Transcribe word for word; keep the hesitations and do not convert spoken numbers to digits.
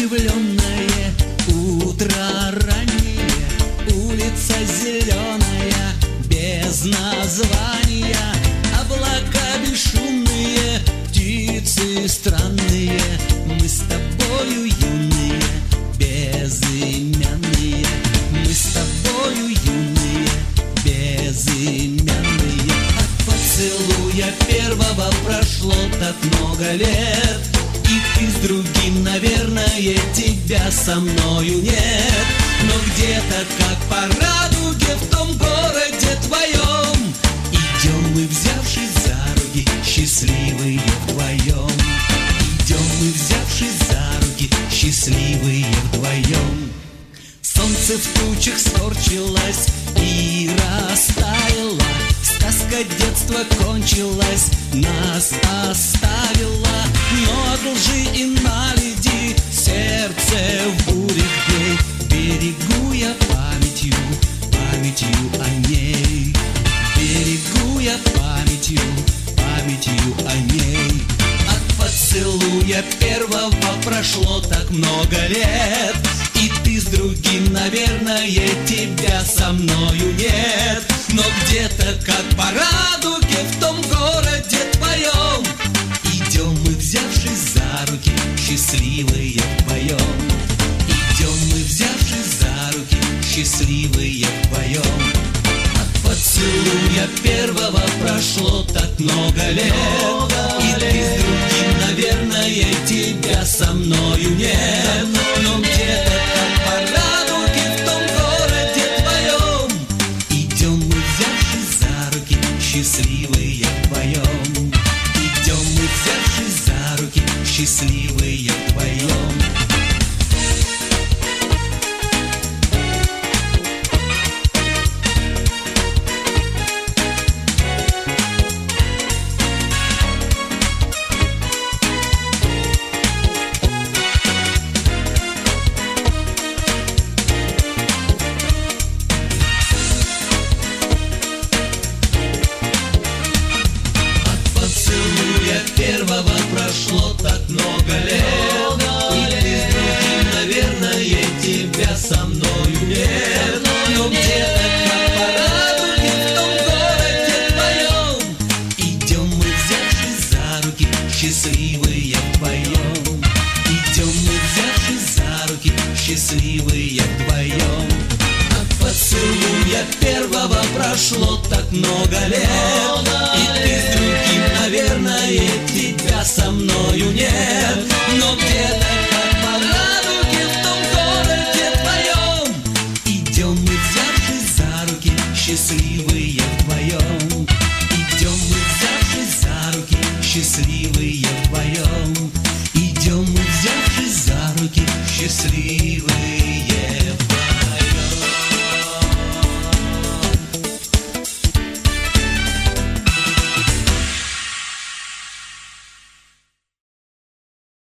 оживленное, утро раннее, улица зеленая, без названия, облака бесшумные, птицы странные, мы с тобою юные, безымянные, мы с тобою юные, безымянные. От поцелуя первого прошло так много лет, и ты с другим, наверное, тебя со мною нет. Но где-то, как по радуге, в том городе твоем идем мы, взявшись за руки, счастливые вдвоем. Идем мы, взявшись за руки, счастливые вдвоем. Солнце в тучах скорчилось и растаяло, сказка детства кончилась, нас оставила. Но от лжи и наледи сердце в буре бей, берегу я памятью, памятью о ней, берегу я памятью, памятью о ней. От поцелуя первого прошло так много лет, и ты с другим, наверное, тебя со мною нет. Но где-то, как по радуге, в том городе твоем идем мы, взявшись за руки, счастливые вдвоем. Идем мы, взявшись за руки, счастливые вдвоем. От поцелуя первого прошло так много лет, и ты с другим, наверное, тебя со мною нет. Но где-то, как по радуге, в том городе твоем идем мы, взявшись за руки, счастливые вдвоем. Идем мы, взявшись за руки, счастливые вдвоем. Первого прошло так много лет, и ты с другим, наверное, тебя со мною нет. Но где-то, как по радуге, в том городе твоем идем мы, взявшись за руки, счастливые вдвоем. Идем мы, взявшись за руки, счастливые вдвоем. От поцелуя первого прошло так много лет, и ты с другим, наверное, тебя со мною нет. Но